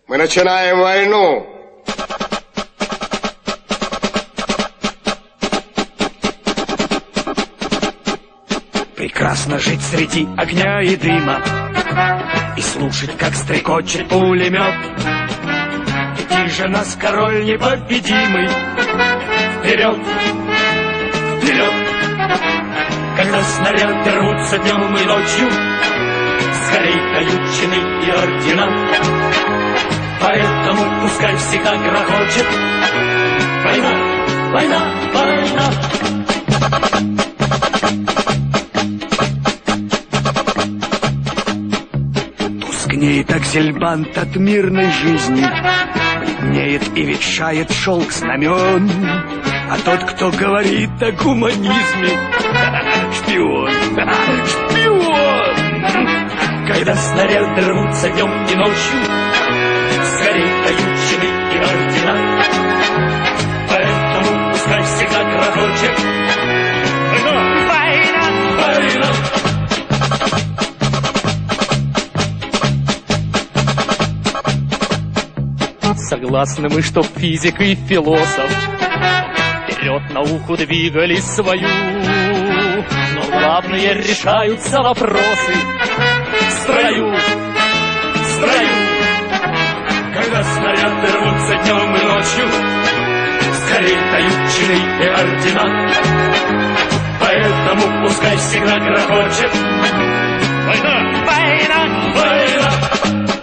Мы начинаем войну. Прекрасно жить среди огня и дыма и слушать, как стрекочет пулемет. Идти же нас, король непобедимый, вперед, вперед. Когда снаряды рвутся днем и ночью, скорей дают чины и ордена. Поэтому пускай всегда грохочет война, война, война. Тускнеет аксельбант от мирной жизни, бледнеет и ветшает шелк знамен. А тот, кто говорит о гуманизме, шпион, шпион. Когда снаряды рвутся днем и ночью, скорей дают чины и ордена. Поэтому пускай всегда грохочет война, война, война. Согласны мы, что физик и философ вперед науку двигали свою, но главные решаются вопросы в строю, в строю. Когда снаряды рвутся днем и ночью, скорей дают чины и ордена. Поэтому пускай всегда грохочет война, война, война.